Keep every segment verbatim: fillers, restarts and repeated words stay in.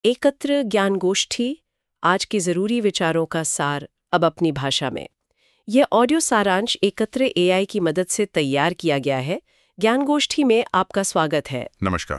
एकत्र ज्ञान गोष्ठी, आज के जरूरी विचारों का सार अब अपनी भाषा में। यह ऑडियो सारांश एकत्र एआई की मदद से तैयार किया गया है। ज्ञान गोष्ठी में आपका स्वागत है। नमस्कार।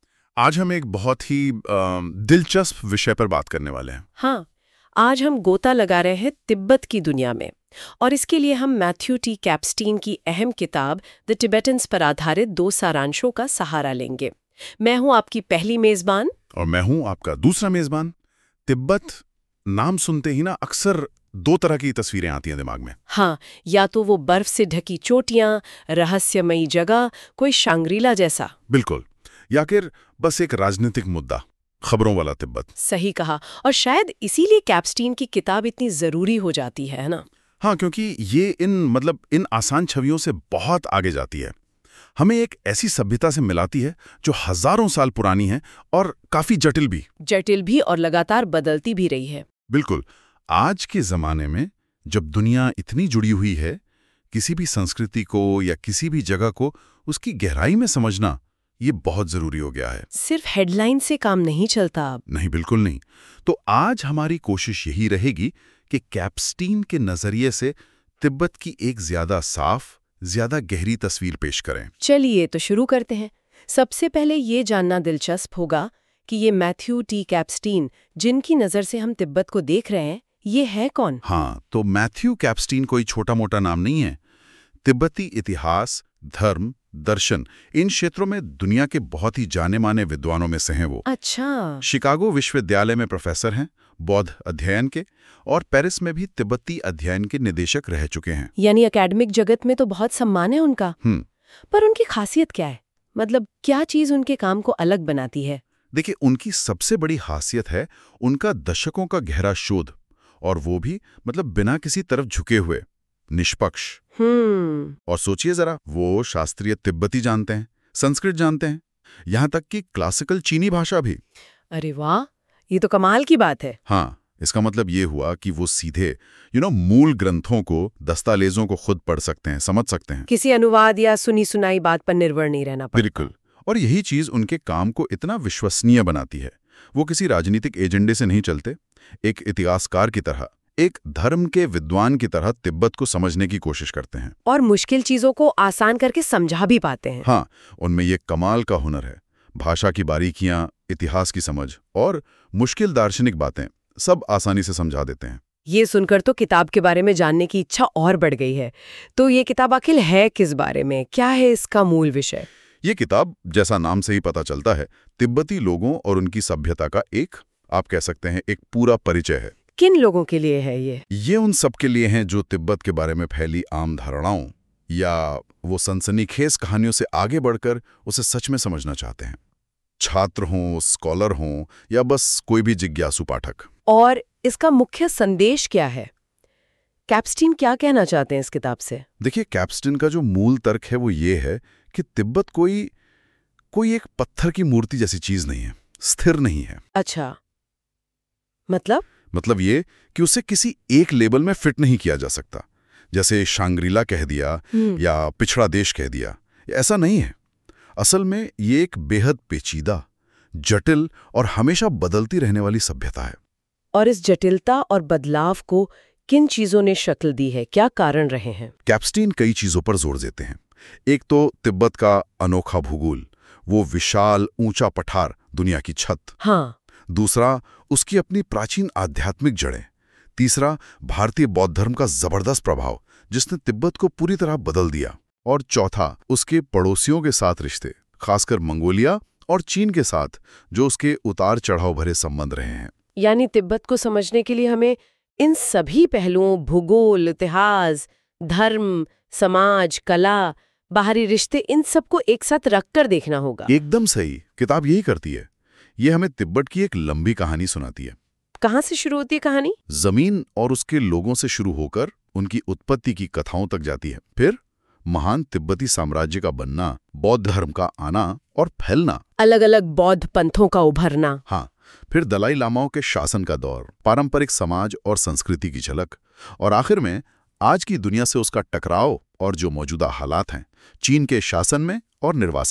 आज हम एक बहुत ही अ, दिलचस्प विषय पर बात करने वाले हैं। हाँ, आज हम गोता लगा रहे हैं तिब्बत की दुनिया में, और इसके लिए हम मैथ्यू टी कैप्स्टीन की अहम किताब द टिबेटन्स पर आधारित दो सारांशों का सहारा लेंगे। मैं हूं आपकी पहली मेजबान और मैं हूं आपका दूसरा मेजबान। तिब्बत नाम सुनते ही ना अक्सर दो तरह की तस्वीरें आती हैं दिमाग में। हाँ, या तो वो बर्फ से ढकी चोटियां, रहस्यमयी जगह, कोई शांग्रीला जैसा। बिल्कुल। या फिर बस एक राजनीतिक मुद्दा, खबरों वाला तिब्बत। सही कहा, और शायद इसीलिए कैप्स्टीन की किताब इतनी जरूरी हो जाती है ना। हाँ, क्योंकि ये इन मतलब इन आसान छवियों से बहुत आगे जाती है। हमें एक ऐसी सभ्यता से मिलाती है जो हजारों साल पुरानी है और काफी जटिल भी। जटिल भी और लगातार बदलती भी रही है। बिल्कुल। आज के जमाने में जब दुनिया इतनी जुड़ी हुई है, किसी भी संस्कृति को या किसी भी जगह को उसकी गहराई में समझना ये बहुत जरूरी हो गया है। सिर्फ हेडलाइन से काम नहीं चलता अब। नहीं, बिल्कुल नहीं। तो आज हमारी कोशिश यही रहेगी कि कैप्स्टीन के नजरिए से तिब्बत की एक ज्यादा साफ, ज्यादा गहरी तस्वीर पेश करें। चलिए तो शुरू करते हैं। सबसे पहले ये जानना दिलचस्प होगा कि ये मैथ्यू टी कैप्स्टीन, जिनकी नज़र से हम तिब्बत को देख रहे हैं, ये है कौन? हाँ, तो मैथ्यू कैप्स्टीन कोई छोटा मोटा नाम नहीं है। तिब्बती इतिहास, धर्म, दर्शन, इन क्षेत्रों में दुनिया के बहुत ही जाने माने विद्वानों में से हैं वो। अच्छा। शिकागो विश्वविद्यालय में प्रोफेसर हैं बौद्ध अध्ययन के, और पेरिस में भी तिब्बती अध्ययन के निदेशक रह चुके हैं। यानी एकेडमिक जगत में तो बहुत सम्मान है उनका। हम्म पर उनकी खासियत क्या है? मतलब क्या चीज उनके काम को अलग बनाती है? देखिए, उनकी सबसे बड़ी खासियत है उनका दशकों का गहरा शोध, और वो भी मतलब बिना किसी तरफ झुके हुए, निष्पक्ष। हम्म और सोचिए जरा, वो शास्त्रीय तिब्बती जानते हैं, संस्कृत जानते हैं, यहाँ तक कि क्लासिकल चीनी भाषा भी। अरे वाह, ये तो कमाल की बात है। हाँ, इसका मतलब ये हुआ कि वो सीधे यू नो मूल ग्रंथों को, दस्तावेजों को खुद पढ़ सकते हैं, समझ सकते हैं। किसी अनुवाद या सुनी सुनाई बात पर निर्भर नहीं रहना पड़ता। बिल्कुल। और यही चीज उनके काम को इतना विश्वसनीय बनाती है। वो किसी राजनीतिक एजेंडे से नहीं चलते, एक इतिहासकार की तरह, एक धर्म के विद्वान की तरह तिब्बत को समझने की कोशिश करते हैं। और मुश्किल चीजों को आसान करके समझा भी पाते हैं। हाँ, उनमें ये कमाल का हुनर है। भाषा की बारीकियां, इतिहास की समझ और मुश्किल दार्शनिक बातें सब आसानी से समझा देते हैं। ये सुनकर तो किताब के बारे में जानने की इच्छा और बढ़ गई है। तो ये किताब आखिर है किस बारे में? क्या है इसका मूल विषय? ये किताब, जैसा नाम से ही पता चलता है, तिब्बती लोगों और उनकी सभ्यता का एक, आप कह सकते हैं, एक पूरा परिचय है। किन लोगों के लिए है ये? ये उन सब के लिए हैं जो तिब्बत के बारे में फैली आम धारणाओं या वो सनसनीखेज कहानियों से आगे बढ़कर उसे सच में समझना चाहते हैं। छात्र हों, स्कॉलर हों या बस कोई भी जिज्ञासु पाठक। और इसका मुख्य संदेश क्या है? कैप्स्टीन क्या कहना चाहते हैं इस किताब से? देखिए, कैप्स्टीन का जो मूल तर्क है वो ये है कि तिब्बत कोई कोई एक पत्थर की मूर्ति जैसी चीज नहीं है, स्थिर नहीं है। अच्छा, मतलब? मतलब ये कि उसे किसी एक लेबल में फिट नहीं किया जा सकता, जैसे शांग्रीला कह दिया या पिछड़ा देश कह दिया। ऐसा नहीं है। असल में ये एक बेहद पेचीदा, जटिल और हमेशा बदलती रहने वाली सभ्यता है। और इस जटिलता और बदलाव को किन चीजों ने शक्ल दी है? क्या कारण रहे हैं? कैप्स्टीन कई चीजों पर जोर देते हैं। एक तो तिब्बत का अनोखा भूगोल, वो विशाल ऊंचा पठार, दुनिया की छत। हाँ। दूसरा, उसकी अपनी प्राचीन आध्यात्मिक जड़ें। तीसरा, भारतीय बौद्ध धर्म का जबरदस्त प्रभाव, जिसने तिब्बत को पूरी तरह बदल दिया। और चौथा, उसके पड़ोसियों के साथ रिश्ते, खासकर मंगोलिया और चीन के साथ, जो उसके उतार चढ़ाव भरे संबंध रहे हैं। यानी तिब्बत को समझने के लिए हमें इन सभी पहलुओं, भूगोल, इतिहास, धर्म, समाज, कला, बाहरी रिश्ते, इन सबको एक साथ रखकर देखना होगा। एकदम सही। किताब यही करती है। ये हमें तिब्बत की एक लंबी कहानी सुनाती है। कहाँ से शुरू होती है कहानी? जमीन और उसके लोगों से शुरू होकर उनकी उत्पत्ति की कथाओं तक जाती है। फिर महान तिब्बती साम्राज्य का बनना, बौद्ध धर्म का आना और फैलना, अलग अलग बौद्ध पंथों का उभरना। हाँ, फिर दलाई लामाओं के शासन का दौर, पारंपरिक समाज और संस्कृति की झलक, और आखिर में आज की दुनिया से उसका टकराव और जो मौजूदा हालात हैं, चीन के शासन में और निर्वासन में।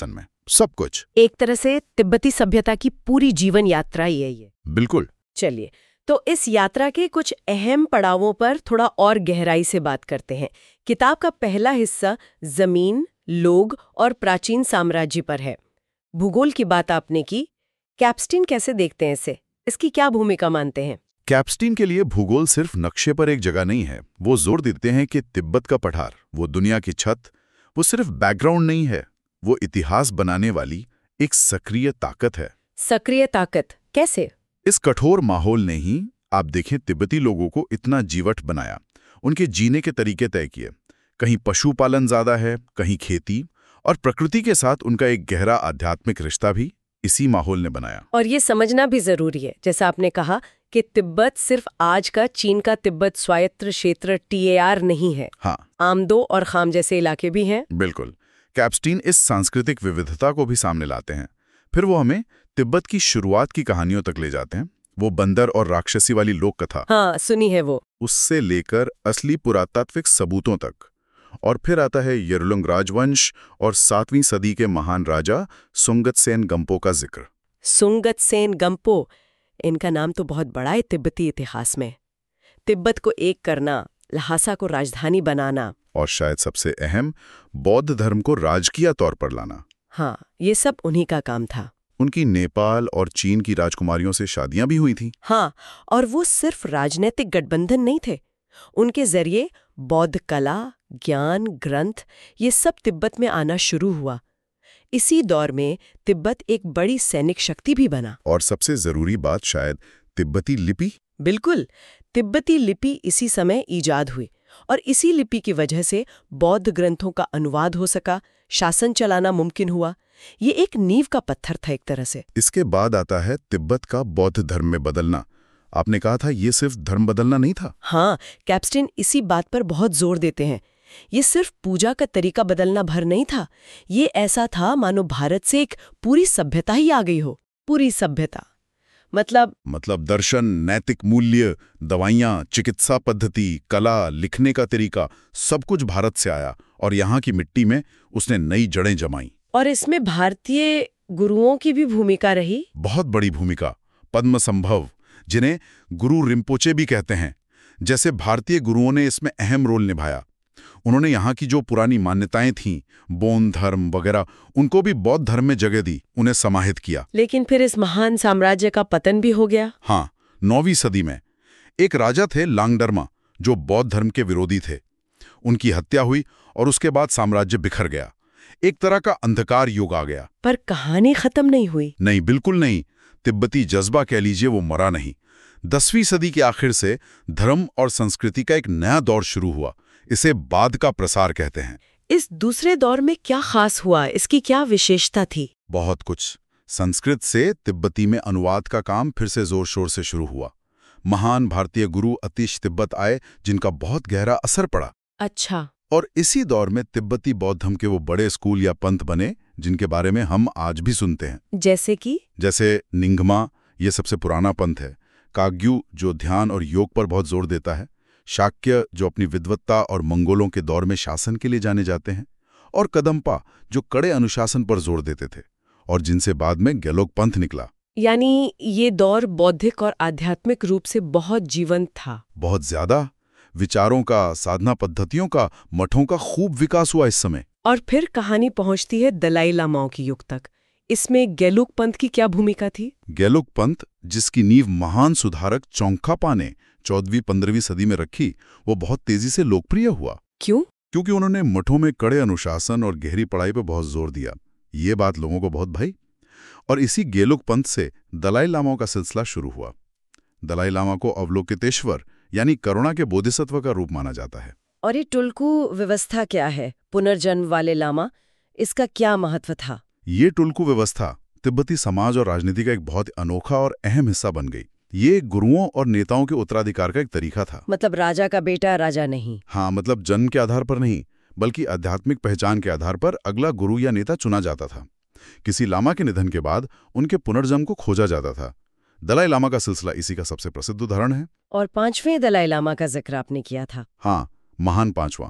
सब कुछ। एक तरह से तिब्बती सभ्यता की पूरी जीवन यात्रा ही है ये। बिल्कुल। चलिए, तो इस यात्रा के कुछ अहम पड़ावों पर थोड़ा और गहराई से बात करते हैं। किताब का पहला हिस्सा जमीन, लोग और प्राचीन साम्राज्य पर है। भूगोल की बात आपने की। कैप्स्टीन कैसे देखते हैं इसे? इसकी क्या भूमिका मानते हैं? कैप्स्टीन के लिए भूगोल सिर्फ नक्शे पर एक जगह नहीं है। वो जोर देते हैं कि तिब्बत का पठार, वो दुनिया की छत, वो सिर्फ बैकग्राउंड नहीं है, वो इतिहास बनाने वाली एक सक्रिय ताकत है। सक्रिय ताकत कैसे? इस कठोर माहौल ने ही, आप देखें, तिब्बती लोगों को इतना जीवट बनाया, उनके जीने के तरीके तय किए। कहीं पशुपालन ज्यादा है, कहीं खेती, और प्रकृति के साथ उनका एक गहरा आध्यात्मिक रिश्ता भी इसी माहौल ने बनाया। और ये समझना भी जरूरी है, जैसा आपने कहा कि तिब्बत सिर्फ आज का चीन का तिब्बत स्वायत्त क्षेत्र टी ए आर नहीं है। हाँ, आमदो और खाम जैसे इलाके भी हैं। बिल्कुल। कैप्स्टीन इस सांस्कृतिक विविधता को भी सामने लाते हैं। फिर वो हमें तिब्बत की शुरुआत की कहानियों तक ले जाते हैं। वो बंदर और राक्षसी वाली लोक कथा, हाँ सुनी है वो, उससे लेकर असली पुरातात्विक सबूतों तक। और फिर आता है येरुलुंग राजवंश और सातवीं सदी के महान राजा सुंगतसेन गंपो का जिक्र। सुंगतसेन गंपो, इनका नाम तो बहुत बड़ा है तिब्बती इतिहास में। तिब्बत को एक करना, ल्हासा को राजधानी बनाना, और शायद सबसे अहम, बौद्ध धर्म को राजकीय तौर पर लाना। हाँ, ये सब उन्हीं का काम था। उनकी नेपाल और चीन की राजकुमारियों से शादियां भी हुई थीं। हाँ, और वो सिर्फ राजनीतिक गठबंधन नहीं थे। उनके जरिए बौद्ध कला, ज्ञान, ग्रंथ, ये सब तिब्बत में आना शुरू हुआ। इसी दौर में तिब्बत एक बड़ी सैनिक शक्ति भी बना। और सबसे जरूरी बात शायद तिब्बती लिपि। बिल्कुल, तिब्बती लिपि इसी समय ईजाद हुई, और इसी लिपि की वजह से बौद्ध ग्रंथों का अनुवाद हो सका, शासन चलाना मुमकिन हुआ। ये एक नींव का पत्थर था एक तरह से। इसके बाद आता है तिब्बत का बौद्ध धर्म में बदलना। आपने कहा था ये सिर्फ धर्म बदलना नहीं था। हाँ, कैप्स्टीन इसी बात पर बहुत जोर देते हैं। ये सिर्फ पूजा का तरीका बदलना भर नहीं था। ये ऐसा था मानो भारत से एक पूरी सभ्यता ही आ गई हो। पूरी सभ्यता मतलब मतलब दर्शन, नैतिक मूल्य, दवाइयाँ, चिकित्सा पद्धति, कला, लिखने का तरीका, सब कुछ भारत से आया और यहाँ की मिट्टी में उसने नई जड़ें जमाई। और इसमें भारतीय गुरुओं की भी भूमिका रही। बहुत बड़ी भूमिका। पद्म संभव, जिन्हें गुरु रिम्पोचे भी कहते हैं, जैसे भारतीय गुरुओं ने इसमें अहम रोल निभाया। उन्होंने यहाँ की जो पुरानी मान्यताएं थीं, बौद्ध धर्म वगैरह, उनको भी बौद्ध धर्म में जगह दी, उन्हें समाहित किया। लेकिन फिर इस महान साम्राज्य का पतन भी हो गया। हाँ, नौवीं सदी में एक राजा थे लांगडरमा, जो बौद्ध धर्म के विरोधी थे। उनकी हत्या हुई और उसके बाद साम्राज्य बिखर गया। एक तरह का अंधकार युग आ गया। पर कहानी खत्म नहीं हुई। नहीं, बिल्कुल नहीं। तिब्बती जज्बा कह लीजिए, वो मरा नहीं। दसवीं सदी के आखिर से धर्म और संस्कृति का एक नया दौर शुरू हुआ। इसे बाद का प्रसार कहते हैं। इस दूसरे दौर में क्या खास हुआ? इसकी क्या विशेषता थी? बहुत कुछ। संस्कृत से तिब्बती में अनुवाद का काम फिर से जोर शोर से शुरू हुआ। महान भारतीय गुरु अतीश तिब्बत आए, जिनका बहुत गहरा असर पड़ा। अच्छा। और इसी दौर में तिब्बती बौद्ध धर्म के वो बड़े स्कूल या पंथ बने, जिनके बारे में हम आज भी सुनते हैं। जैसे कि जैसे निंगमा, ये सबसे पुराना पंथ है। काग्यू, जो ध्यान और योग पर बहुत जोर देता है। शाक्य, जो अपनी विद्वत्ता और मंगोलों के दौर में शासन के लिए जाने जाते हैं। और कदम्पा, जो कड़े अनुशासन पर जोर देते थे और जिनसे बाद में गैलोक पंथ निकला। यानी ये दौर बौद्धिक और आध्यात्मिक रूप से बहुत जीवंत था। बहुत ज्यादा। विचारों का, साधना पद्धतियों का, मठों का खूब विकास हुआ इस समय। और फिर कहानी पहुंचती है दलाई लामाओं की युग तक। इसमें गैलुक पंथ की क्या भूमिका थी? गैलोक पंथ, जिसकी नींव महान सुधारक चौंखापा ने चौदहवीं पंद्रहवीं सदी में रखी, वो बहुत तेजी से लोकप्रिय हुआ। क्यों? क्योंकि उन्होंने मठों में कड़े अनुशासन और गहरी पढ़ाई पर बहुत जोर दिया। ये बात लोगों को बहुत भाई। और इसी गैलोक पंथ से दलाई लामाओं का सिलसिला शुरू हुआ। दलाई लामा को अवलोकितेश्वर यानी करुणा के बोधिसत्व का रूप माना जाता है। और ये टुल्कू व्यवस्था क्या है? पुनर्जन्म वाले लामा, इसका क्या महत्व था? ये टुल्कू व्यवस्था तिब्बती समाज और राजनीति का एक बहुत अनोखा और अहम हिस्सा बन गई। ये गुरुओं और नेताओं के उत्तराधिकार का एक तरीका था। मतलब राजा का बेटा राजा नहीं। हाँ, मतलब जन्म के आधार पर नहीं, बल्कि आध्यात्मिक पहचान के आधार पर अगला गुरु या नेता चुना जाता था। किसी लामा के निधन के बाद उनके पुनर्जन्म को खोजा जाता था। दलाई लामा का सिलसिला इसी का सबसे प्रसिद्ध उदाहरण है। और पांचवें दलाई लामा का जिक्र आपने किया था। हाँ, महान पांचवा।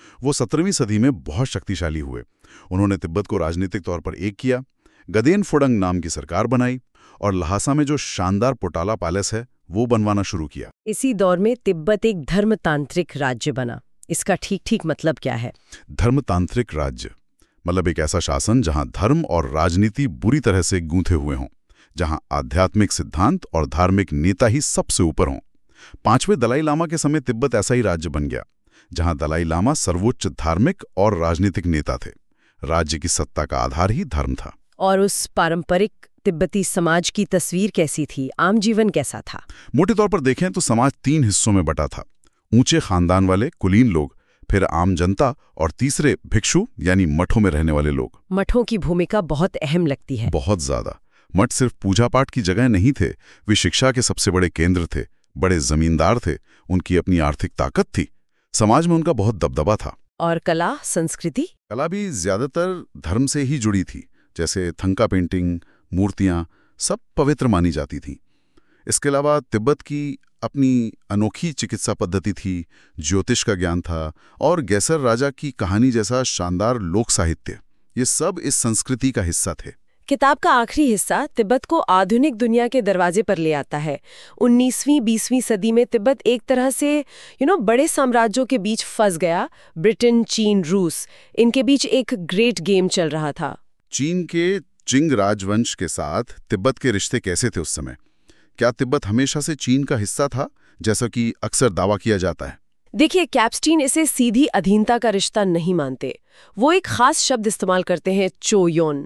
वो सत्रहवीं सदी में बहुत शक्तिशाली हुए। उन्होंने तिब्बत को राजनीतिक तौर पर एक किया, गदेन फुडंग नाम की सरकार बनाई और लहासा में जो शानदार पोटाला पैलेस है वो बनवाना शुरू किया। इसी दौर में तिब्बत एक धर्मतांत्रिक राज्य बना। इसका ठीक ठीक मतलब क्या है? धर्मतांत्रिक राज्य मतलब एक ऐसा शासन जहां धर्म और राजनीति बुरी तरह से गूंथे हुए हों, जहां आध्यात्मिक सिद्धांत और धार्मिक नेता ही सबसे ऊपर हों। पांचवें दलाई लामा के समय तिब्बत ऐसा ही राज्य बन गया, जहां दलाई लामा सर्वोच्च धार्मिक और राजनीतिक नेता थे। राज्य की सत्ता का आधार ही धर्म था। और उस पारंपरिक तिब्बती समाज की तस्वीर कैसी थी? आम जीवन कैसा था? मोटे तौर पर देखें तो समाज तीन हिस्सों में बटा था। ऊंचे खानदान वाले कुलीन लोग, फिर आम जनता और तीसरे भिक्षु यानी मठों में रहने वाले लोग। मठों की भूमिका बहुत अहम लगती है। बहुत ज्यादा। मठ सिर्फ पूजा पाठ की जगह नहीं थे, वे शिक्षा के सबसे बड़े केंद्र थे। बड़े जमींदार थे, उनकी अपनी आर्थिक ताकत थी, समाज में उनका बहुत दबदबा था। और कला संस्कृति? कला भी ज्यादातर धर्म से ही जुड़ी थी, जैसे थंका पेंटिंग, मूर्तियां सब पवित्र मानी जाती थीं। इसके अलावा तिब्बत की अपनी अनोखी चिकित्सा पद्धति थी, ज्योतिष का ज्ञान था और गैसर राजा की कहानी जैसा शानदार लोक साहित्य, ये सब इस संस्कृति का हिस्सा थे। किताब का आखिरी हिस्सा तिब्बत को आधुनिक दुनिया के दरवाजे पर ले आता है। उन्नीसवीं बीसवीं सदी में तिब्बत एक तरह से यू नो बड़े साम्राज्यों के बीच फंस गया। ब्रिटेन, चीन, रूस, इनके बीच एक ग्रेट गेम चल रहा था। चीन के चिंग राजवंश के साथ तिब्बत के रिश्ते कैसे थे उस समय? क्या तिब्बत हमेशा से चीन का हिस्सा था, जैसा कि अक्सर दावा किया जाता है? देखिए, कैप्स्टीन इसे सीधी अधीनता का रिश्ता नहीं मानते। वो एक खास शब्द इस्तेमाल करते हैं, चोयोन।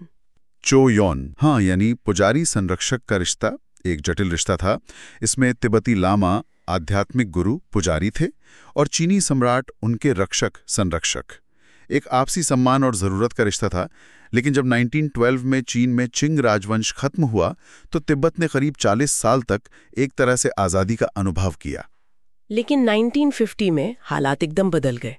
चोयोन, हाँ, यानी पुजारी संरक्षक का रिश्ता एक जटिल रिश्ता था। इसमें तिब्बती लामा आध्यात्मिक गुरु पुजारी थे और चीनी सम्राट उनके रक्षक संरक्षक। एक आपसी सम्मान और जरूरत का रिश्ता था। लेकिन जब उन्नीस सौ बारह में चीन में चिंग राजवंश खत्म हुआ तो तिब्बत ने करीब चालीस साल तक एक तरह से आज़ादी का अनुभव किया। लेकिन उन्नीस सौ पचास में हालात एकदम बदल गए।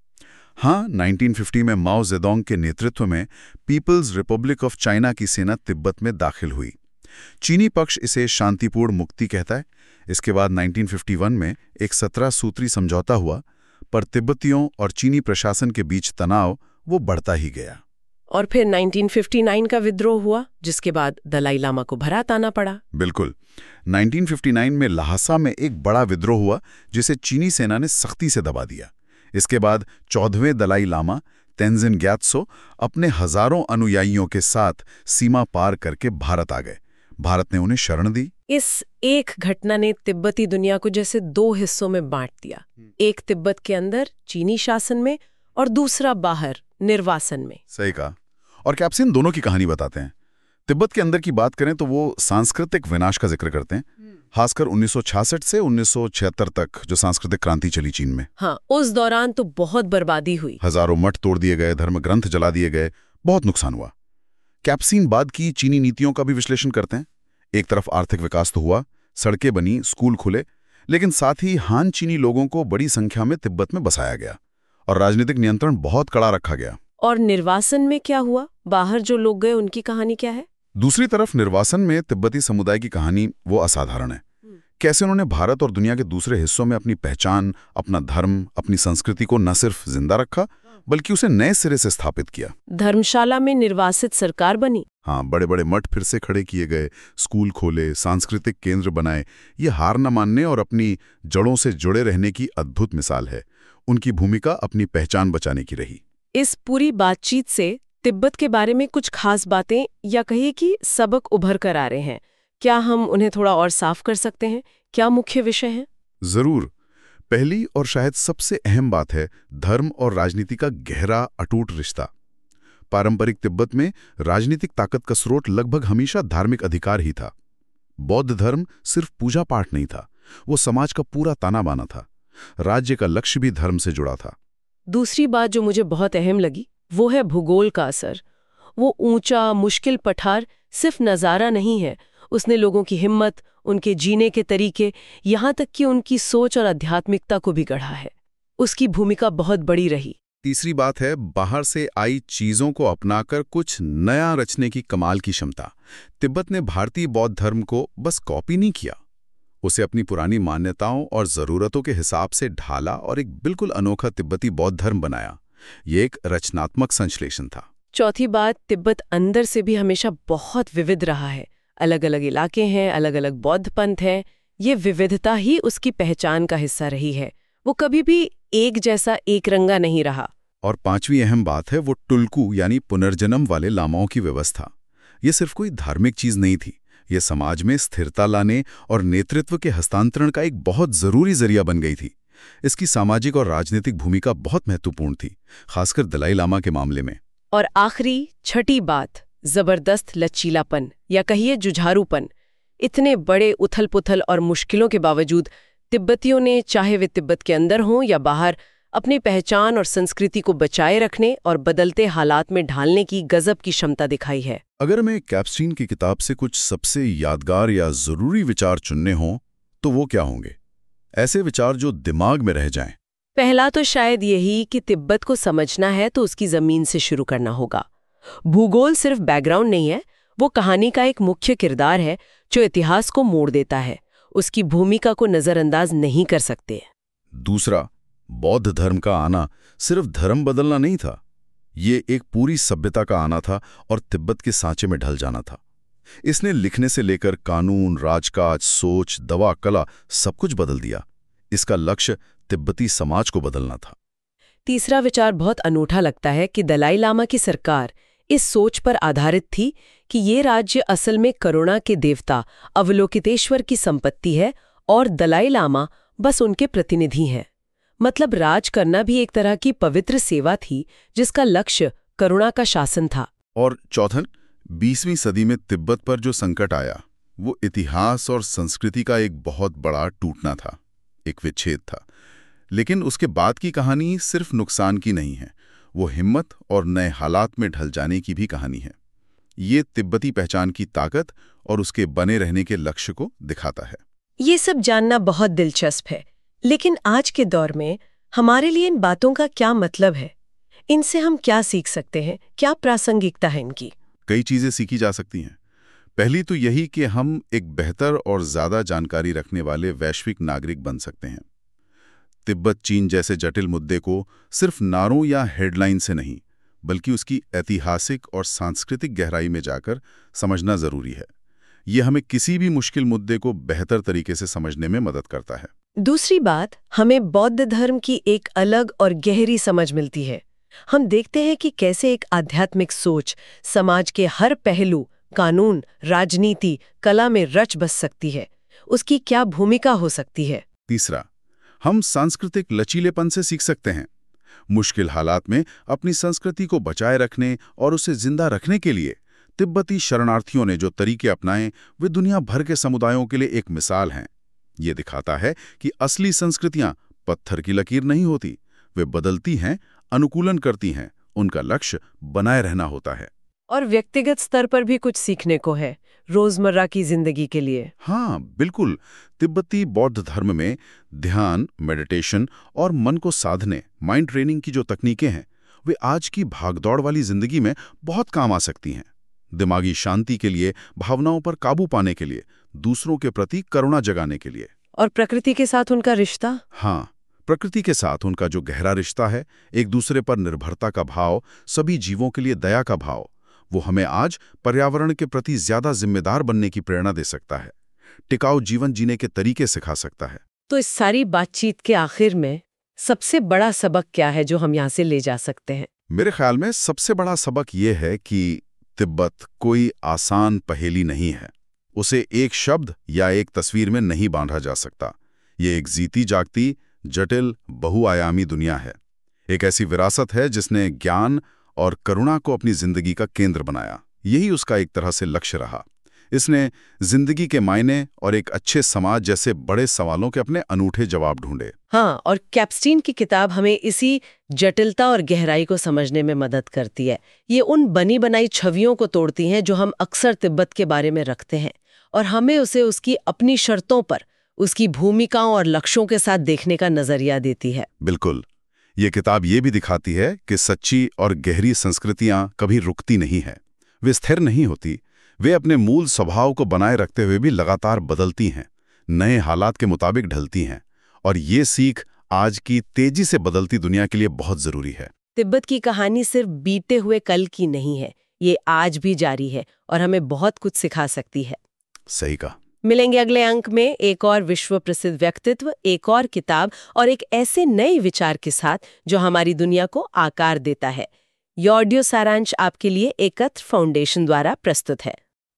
हाँ, उन्नीस सौ पचास में माओ जेडोंग के नेतृत्व में पीपल्स रिपब्लिक ऑफ चाइना की सेना तिब्बत में दाखिल हुई। चीनी पक्ष इसे शांतिपूर्ण मुक्ति कहता है। इसके बाद उन्नीस सौ इक्यावन में एक सत्रह सूत्री समझौता हुआ, पर तिब्बतियों और चीनी प्रशासन के बीच तनाव वो बढ़ता ही गया। और फिर उन्नीस सौ उनसठ का विद्रोह हुआ, जिसके बाद दलाई लामा को भरात आना पड़ा। बिल्कुल। उन्नीस सौ उनसठ में लहासा में एक बड़ा विद्रोह हुआ, जिसे चीनी सेना ने सख्ती से दबा दिया। इसके बाद चौदहवें दलाई लामा तेंजिन ग्यात्सो अपने हजारों अनुयायियों के साथ सीमा पार करके भारत आ गए। भारत ने उन्हें शरण दी। इस एक घटना ने तिब्बती दुनिया को जैसे दो हिस्सों में बांट दिया, एक तिब्बत के अंदर चीनी शासन में और दूसरा बाहर निर्वासन में। सही कहा। और कैप्स्टीन दोनों की कहानी बताते हैं। तिब्बत के अंदर की बात करें तो वो सांस्कृतिक विनाश का जिक्र करते हैं, खासकर उन्नीस सौ छियासठ से उन्नीस सौ छिहत्तर तक जो सांस्कृतिक क्रांति चली चीन में। हाँ, उस दौरान तो बहुत बर्बादी हुई। हजारों मठ तोड़ दिए गए, धर्म ग्रंथ जला दिए गए, बहुत नुकसान हुआ। कैप्स्टीन बाद की चीनी नीतियों का भी विश्लेषण करते हैं। एक तरफ आर्थिक विकास तो हुआ, सड़कें बनी, स्कूल खुले, लेकिन साथ ही हान चीनी लोगों को बड़ी संख्या में तिब्बत में बसाया गया और राजनीतिक नियंत्रण बहुत कड़ा रखा गया। और निर्वासन में क्या हुआ? बाहर जो लोग गए उनकी कहानी क्या है? दूसरी तरफ निर्वासन में तिब्बती समुदाय की कहानी वो असाधारण है। कैसे उन्होंने भारत और दुनिया के दूसरे हिस्सों में अपनी पहचान, अपना धर्म, अपनी संस्कृति को न सिर्फ जिंदा रखा बल्कि उसे नए सिरे से स्थापित किया। धर्मशाला में निर्वासित सरकार बनी। हाँ, बड़े बड़े मठ फिर से खड़े किए गए, स्कूल खोले, सांस्कृतिक केंद्र बनाए। ये हार न मानने और अपनी जड़ों से जुड़े रहने की अद्भुत मिसाल है। उनकी भूमिका अपनी पहचान बचाने की रही। इस पूरी बातचीत से तिब्बत के बारे में कुछ खास बातें या कहिए कि सबक उभर कर आ रहे हैं। क्या हम उन्हें थोड़ा और साफ कर सकते हैं? क्या मुख्य विषय है? जरूर। पहली और शायद सबसे अहम बात है धर्म और राजनीति का गहरा अटूट रिश्ता। पारंपरिक तिब्बत में राजनीतिक ताकत का स्रोत लगभग हमेशा धार्मिक अधिकार ही था। बौद्ध धर्म सिर्फ पूजा पाठ नहीं था, वो समाज का पूरा ताना बाना था। राज्य का लक्ष्य भी धर्म से जुड़ा था। दूसरी बात जो मुझे बहुत अहम लगी वो है भूगोल का असर। वो ऊंचा मुश्किल पठार सिर्फ नज़ारा नहीं है, उसने लोगों की हिम्मत, उनके जीने के तरीके, यहाँ तक कि उनकी सोच और आध्यात्मिकता को भी गढ़ा है। उसकी भूमिका बहुत बड़ी रही। तीसरी बात है बाहर से आई चीजों को अपनाकर कुछ नया रचने की कमाल की क्षमता। तिब्बत ने भारतीय बौद्ध धर्म को बस कॉपी नहीं किया, उसे अपनी पुरानी मान्यताओं और ज़रूरतों के हिसाब से ढाला और एक बिल्कुल अनोखा तिब्बती बौद्ध धर्म बनाया। ये एक रचनात्मक संश्लेषण था। चौथी बात, तिब्बत अंदर से भी हमेशा बहुत विविध रहा है। अलग अलग इलाके हैं, अलग अलग बौद्ध पंथ हैं। ये विविधता ही उसकी पहचान का हिस्सा रही है। वो कभी भी एक जैसा एक रंगा नहीं रहा। और पांचवी अहम बात है वो टुल्कू यानी पुनर्जन्म वाले लामाओं की व्यवस्था। ये सिर्फ कोई धार्मिक चीज नहीं थी, ये समाज में स्थिरता लाने और नेतृत्व के हस्तांतरण का एक बहुत जरूरी जरिया बन गई थी। इसकी सामाजिक और राजनीतिक भूमिका बहुत महत्वपूर्ण थी, खासकर दलाई लामा के मामले में। और आखिरी छठी बात, जबरदस्त लचीलापन या कहिए जुझारूपन। इतने बड़े उथल पुथल और मुश्किलों के बावजूद तिब्बतियों ने, चाहे वे तिब्बत के अंदर हों या बाहर, अपनी पहचान और संस्कृति को बचाए रखने और बदलते हालात में ढालने की गजब की क्षमता दिखाई है। अगर मैं कैप्स्टीन की किताब से कुछ सबसे यादगार या जरूरी विचार चुनने हों तो वो क्या होंगे? ऐसे विचार जो दिमाग में रह जाएं। पहला तो शायद यही कि तिब्बत को समझना है तो उसकी जमीन से शुरू करना होगा। भूगोल सिर्फ बैकग्राउंड नहीं है, वो कहानी का एक मुख्य किरदार है जो इतिहास को मोड़ देता है। उसकी भूमिका को नजरअंदाज नहीं कर सकते। दूसरा, बौद्ध धर्म का आना सिर्फ धर्म बदलना नहीं था, ये एक पूरी सभ्यता का आना था और तिब्बत के सांचे में ढल जाना था। इसने लिखने से लेकर कानून, राजकाज, सोच, दवा, कला सब कुछ बदल दिया। इसका लक्ष्य तिब्बती समाज को बदलना था। तीसरा विचार बहुत अनूठा लगता है कि दलाई लामा की सरकार इस सोच पर आधारित थी कि ये राज्य असल में करुणा के देवता अवलोकितेश्वर की संपत्ति है और दलाई लामा बस उनके प्रतिनिधि हैं। मतलब राज करना भी एक तरह की पवित्र सेवा थी जिसका लक्ष्य करुणा का शासन था। और चौथन, बीसवीं सदी में तिब्बत पर जो संकट आया वो इतिहास और संस्कृति का एक बहुत बड़ा टूटना था, एक विच्छेद था। लेकिन उसके बाद की कहानी सिर्फ नुकसान की नहीं है, वो हिम्मत और नए हालात में ढल जाने की भी कहानी है। ये तिब्बती पहचान की ताकत और उसके बने रहने के लक्ष्य को दिखाता है। ये सब जानना बहुत दिलचस्प है, लेकिन आज के दौर में हमारे लिए इन बातों का क्या मतलब है? इनसे हम क्या सीख सकते हैं? क्या प्रासंगिकता है इनकी? कई चीजें सीखी जा सकती हैं। पहली तो यही कि हम एक बेहतर और ज्यादा जानकारी रखने वाले वैश्विक नागरिक बन सकते हैं। तिब्बत चीन जैसे जटिल मुद्दे को सिर्फ नारों या हेडलाइन से नहीं, बल्कि उसकी ऐतिहासिक और सांस्कृतिक गहराई में जाकर समझना जरूरी है। ये हमें किसी भी मुश्किल मुद्दे को बेहतर तरीके से समझने में मदद करता है। दूसरी बात, हमें बौद्ध धर्म की एक अलग और गहरी समझ मिलती है। हम देखते हैं कि कैसे एक आध्यात्मिक सोच समाज के हर पहलू, कानून, राजनीति, कला में रच बस सकती है। उसकी क्या भूमिका हो सकती है? तीसरा, हम सांस्कृतिक लचीलेपन से सीख सकते हैं। मुश्किल हालात में अपनी संस्कृति को बचाए रखने और उसे जिंदा रखने के लिए तिब्बती शरणार्थियों ने जो तरीके अपनाए वे दुनिया भर के समुदायों के लिए एक मिसाल हैं। ये दिखाता है कि असली संस्कृतियां पत्थर की लकीर नहीं होती, वे बदलती हैं, अनुकूलन करती हैं, उनका लक्ष्य बनाए रहना होता है। और व्यक्तिगत स्तर पर भी कुछ सीखने को है, रोजमर्रा की जिंदगी के लिए। हाँ बिल्कुल, तिब्बती बौद्ध धर्म में ध्यान, मेडिटेशन और मन को साधने, माइंड ट्रेनिंग की जो तकनीकें हैं वे आज की भागदौड़ वाली जिंदगी में बहुत काम आ सकती हैं। दिमागी शांति के लिए, भावनाओं पर काबू पाने के लिए, दूसरों के प्रति करुणा जगाने के लिए। और प्रकृति के साथ उनका रिश्ता? हाँ, प्रकृति के साथ उनका जो गहरा रिश्ता है, एक दूसरे पर निर्भरता का भाव, सभी जीवों के लिए दया का भाव, वो हमें आज पर्यावरण के प्रति ज्यादा जिम्मेदार बनने की प्रेरणा दे सकता है, टिकाऊ जीवन जीने के तरीके सिखा सकता है। तो इस सारी बातचीत के आखिर में सबसे बड़ा सबक क्या है जो हम यहाँ से ले जा सकते हैं? मेरे ख्याल में सबसे बड़ा सबक ये है कि तिब्बत कोई आसान पहेली नहीं है। उसे एक शब्द या एक तस्वीर में नहीं बांधा जा सकता। ये एक जीती जागती, जटिल, बहुआयामी दुनिया है। एक ऐसी विरासत है जिसने ज्ञान और करुणा को अपनी जिंदगी का केंद्र बनाया। यही उसका एक तरह से लक्ष्य रहा। इसने जिंदगी के मायने और एक अच्छे समाज जैसे बड़े सवालों के अपने अनूठे जवाब ढूंढे। हाँ, और कैप्स्टीन की किताब हमें इसी जटिलता और गहराई को समझने में मदद करती है। ये उन बनी बनाई छवियों को तोड़ती हैं जो हम अक्सर तिब्बत के बारे में रखते हैं, और हमें उसे उसकी अपनी शर्तों पर, उसकी भूमिकाओं और लक्ष्यों के साथ देखने का नजरिया देती है। बिल्कुल, ये किताब ये भी दिखाती है कि सच्ची और गहरी संस्कृतियां कभी रुकती नहीं है, वे स्थिर नहीं होती, वे अपने मूल स्वभाव को बनाए रखते हुए भी लगातार बदलती हैं। नए हालात के मुताबिक ढलती हैं, और ये सीख आज की तेजी से बदलती दुनिया के लिए बहुत जरूरी है। तिब्बत की कहानी सिर्फ बीते हुए कल की नहीं है, ये आज भी जारी है और हमें बहुत कुछ सिखा सकती है। सही कहा। मिलेंगे अगले अंक में एक और विश्व प्रसिद्ध व्यक्तित्व, एक और किताब और एक ऐसे नए विचार के साथ जो हमारी दुनिया को आकार देता है। ये ऑडियो सारांश आपके लिए एकत्र फाउंडेशन द्वारा प्रस्तुत है।